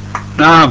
نعم.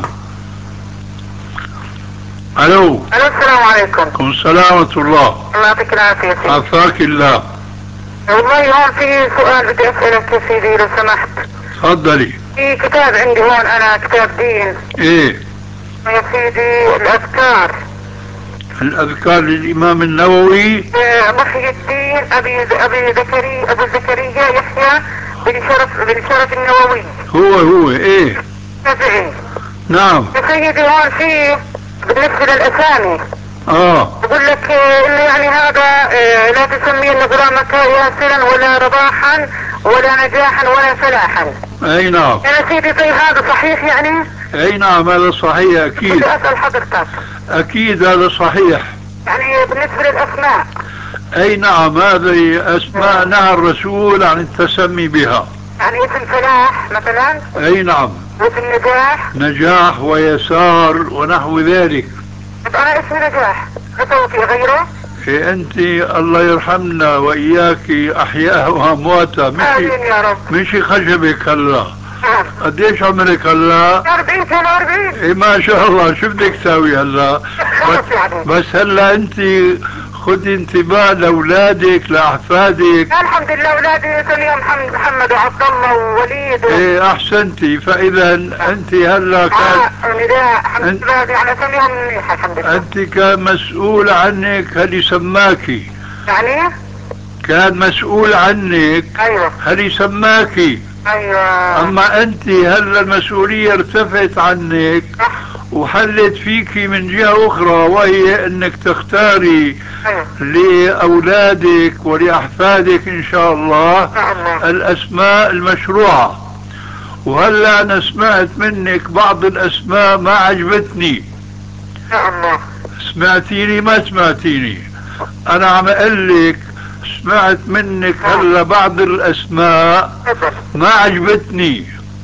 الو. السلام عليكم. وعليكم السلام ورحمة الله. الله يعطيك العافية سيدي. عافاك الله. والله هون في سؤال بدي اسألك يا سيدي لو سمحت. تفضلي. في كتاب عندي هون انا كتاب دين. ايه يا سيدي الاذكار. الأذكار للإمام النووي. محي الدين ابو زكريا يحيى بن شرف النووي. هو ايه. شافعي. نعم. يا سيدي هون في بالنسبة للاسامي بقول لك انه يعني هذا لا تسمي غرامك ياسرا ولا رباحا ولا نجاحا ولا فلاحا. اي نعم. يا سيدي طيب هذا صحيح يعني؟ اي نعم هذا صحيح اكيد. بدي اسأل حضرتك. اكيد هذا صحيح. يعني بالنسبة للاسماء. اي نعم هذه اسماء نهى الرسول عن التسمي بها. يعني اسم فلاح مثلا. اي نعم. اسم نجاح ويسار ونحو ذلك. طب انا اسمي نجاح في غيره؟ إيه انت الله يرحمنا واياك احياء وامواتا. امين يا رب. مشي خشبك هلا. قديش عمرك هلا؟ 40 سنة 40. ايه ما شاء الله. شو بدك تساوي هلا؟ بس هلا انت خذي انتباه لاولادك لاحفادك. الحمد لله اولادي سميهم محمد وعبد الله ووليد ايه احسنتي. فاذا انت هلا كان نداء الحمد لله يعني سميهم منيح الحمد لله. انت كان مسؤول عنك هل سماكي. يعني كان مسؤول عنك. ايوه. هل سماكي. ايوه. اما انت هلا المسؤولية ارتفعت عنك وحلت فيكي من جهة اخرى وهي انك تختاري لأولادك ولأحفادك إن شاء الله الأسماء المشروعة. وهلا أنا سمعت منك بعض الأسماء ما عجبتني. سمعتيني ما سمعتيني؟ أنا عم أقول لك سمعت منك هلا بعض الأسماء ما عجبتني.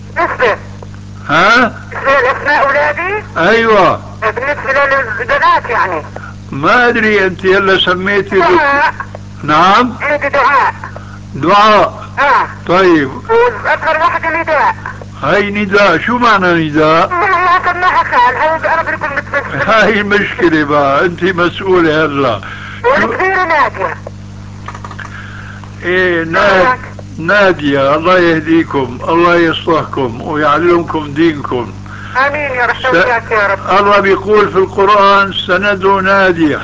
ها؟ الأسماء أولادي؟ أيوة. بالنسبة للبنات يعني؟ ما ادري انت يلا سميتي دعاء. نعم. عندي دعاء. دعاء. طيب. واصغر واحدة نداء. هاي نداء. شو معنى نداء؟ ما سماها خال. هاي انا بدكم متبسم. هاي المشكلة بقى. انت مسؤولة هلا. والكبيرة نادية. ايه نادية. الله يهديكم الله يصلحكم ويعلمكم دينكم. امين يا رب. يا رب. الله بيقول في القرآن سندوا نادية.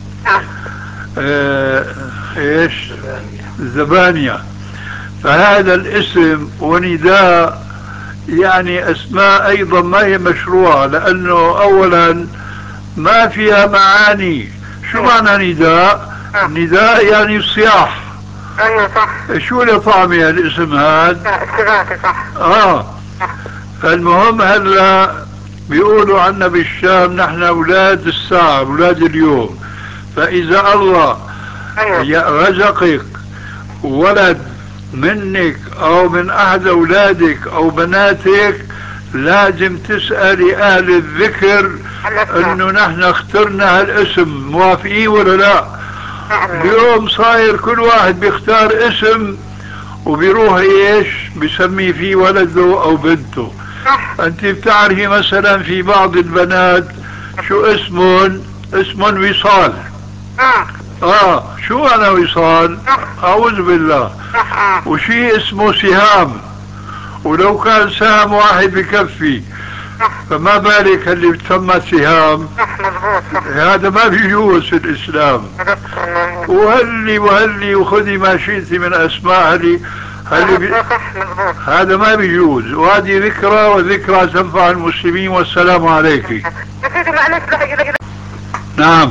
ايش؟ زبانية. فهذا الاسم ونداء يعني اسماء ايضا ما هي مشروعة لانه اولا ما فيها معاني. شو معنى نداء؟ نداء يعني صياح. ايوه صح. شو اللي طعمي الاسم هذا؟ استغاثة صح. فالمهم هلا بيقولوا عنا بالشام نحن اولاد الساعة اولاد اليوم. فاذا الله رزقك ولد منك او من احد اولادك او بناتك لازم تسألي اهل الذكر انه نحن اخترنا هالاسم. موافقين ولا لا؟ اليوم صاير كل واحد بيختار اسم وبيروح ايش بسمي فيه ولده او بنته. انت بتعرفي مثلا في بعض البنات شو اسمهم وصال. شو انا وصال؟ اعوذ بالله. وشي اسمه سهام ولو كان سهم واحد بكفي. فما بالك اللي بتسمى سهام. هذا ما بيجوز في الاسلام. وهلي وخذي ما شئت من اسماء هذا ما بيجوز. وهذه ذكرى وذكرى تنفع المسلمين. والسلام عليك. نعم.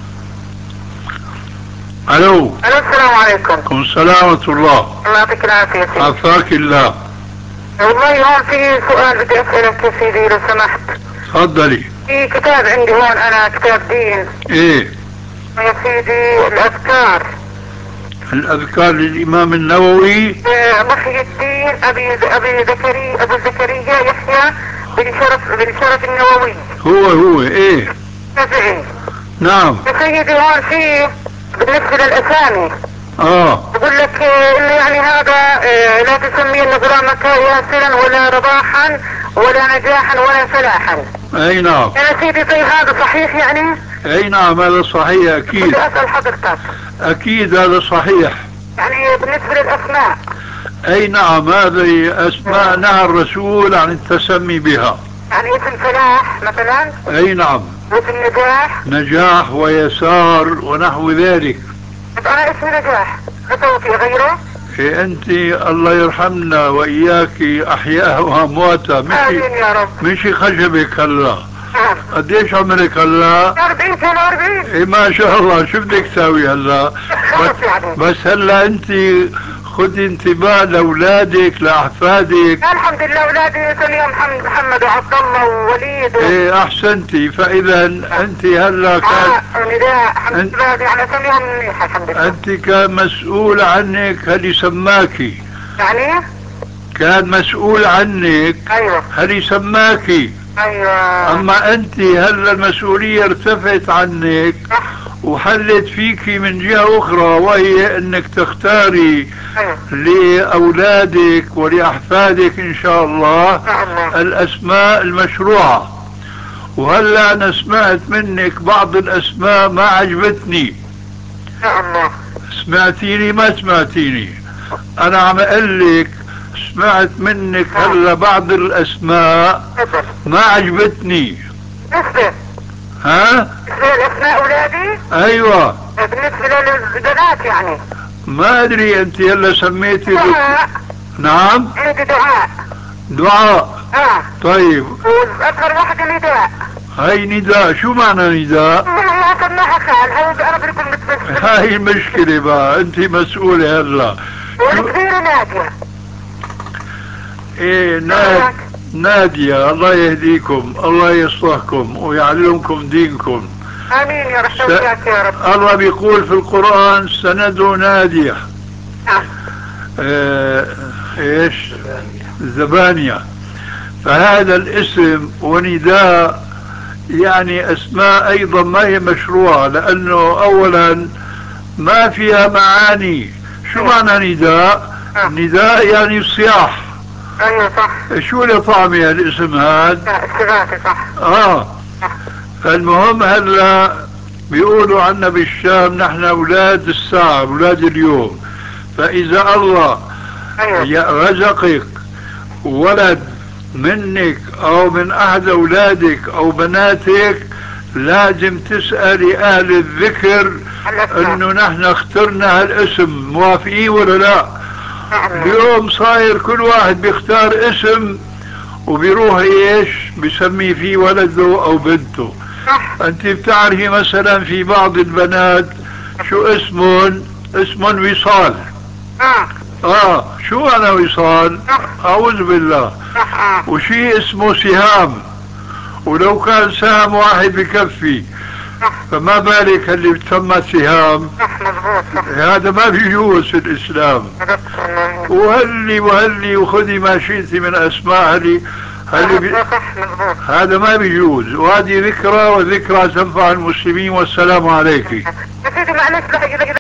الو. السلام عليكم. وعليكم السلام ورحمة الله. الله يعطيك العافية سيدي. عافاك الله. والله هون في سؤال بدي اسألك يا سيدي لو سمحت. تفضلي. في كتاب عندي هون انا كتاب دين. ايه يا سيدي الاذكار. الأذكار للإمام النووي. محي الدين ابو زكريا يحيى بن شرف النووي. هو ايه. شافعي. نعم. يا سيدي هون في بالنسبة للأسامي بقول لك إنه يعني هذا لا تسمي غرامك ياسرا ولا رباحا ولا نجاحا ولا فلاحا. اي نعم. يا سيدي طيب هذا صحيح يعني؟ اي نعم هذا صحيح اكيد. بدي اسأل حضرتك. اكيد هذا صحيح. يعني بالنسبة للاسماء. اي نعم هذه اسماء نهى الرسول عن التسمي بها. يعني اسم فلاح مثلا؟ اي نعم. اسم نجاح؟ نجاح ويسار ونحو ذلك. انا اسمي نجاح، في غيره؟ إيه انت الله يرحمنا واياك احياء وامواتها. امين يا رب. مشي خشبك هلا. قديش عمرك هلا؟ 40 سنة. 40. ايه ما شاء الله. شو بدك تساوي هلا؟ بس هلا انت خذي انتباه لاولادك لاحفادك. الحمد لله اولادي سميهم محمد وعبد الله ووليد ايه احسنتي. فاذا انت هلا كان نداء الحمد لله يعني سميهم منيح الحمد لله. انت كان مسؤول عنك هل سماكي؟ يعني كان مسؤول عنك. ايوه. هل سماكي؟ ايوه. اما انت هلا المسؤولية ارتفعت عنك وحلت فيكي من جهة اخرى، وهي انك تختاري لأولادك ولأحفادك إن شاء الله الأسماء المشروعة. وهلا أنا سمعت منك بعض الأسماء ما عجبتني. سمعتيني ما سمعتيني؟ أنا عم أقول لك سمعت منك هلا بعض الأسماء ما عجبتني. ها؟ الأسماء أولادي؟ أيوة. بالنسبة للبنات يعني؟ ما ادري انت هلا سميتي دعاء. نعم عندي دعاء. دعاء. طيب. واصغر واحدة نداء. هاي نداء. شو معنى نداء؟ ما سماها خال. هاي بقرب لكم متبسم. هاي المشكلة بقى. انت مسؤولة هلا. والكبيرة نادية. ايه نادية. الله يهديكم الله يصلحكم ويعلمكم دينكم. امين يا رب. يا رب. الله بيقول في القرآن سندوا نادية. ايش؟ زبانية. فهذا الاسم ونداء يعني اسماء ايضا ما هي مشروعة، لانه اولا ما فيها معاني. شو معنى نداء؟ نداء يعني صياح. ايوه صح. شو اللي طعمي الاسم هذا؟ استغاثة صح. فالمهم هلا بيقولوا عنا بالشام نحن اولاد الساعة اولاد اليوم. فاذا الله رزقك ولد منك او من احد اولادك او بناتك لازم تسألي اهل الذكر انه نحن اخترنا هالاسم. موافقين ولا لا؟ اليوم صاير كل واحد بيختار اسم وبيروح ايش بسمي فيه ولده او بنته. انت بتعرفي مثلا في بعض البنات شو اسمهم وصال. شو انا وصال؟ اعوذ بالله. وشي اسمه سهام، ولو كان سهم واحد بكفي، فما بالك اللي بتسمى سهام. هذا ما بيجوز في الاسلام. وهلي وخذي ما شئت من اسماء هذا ما بيجوز. وهذه ذكرى وذكرى تنفع المسلمين. والسلام عليك.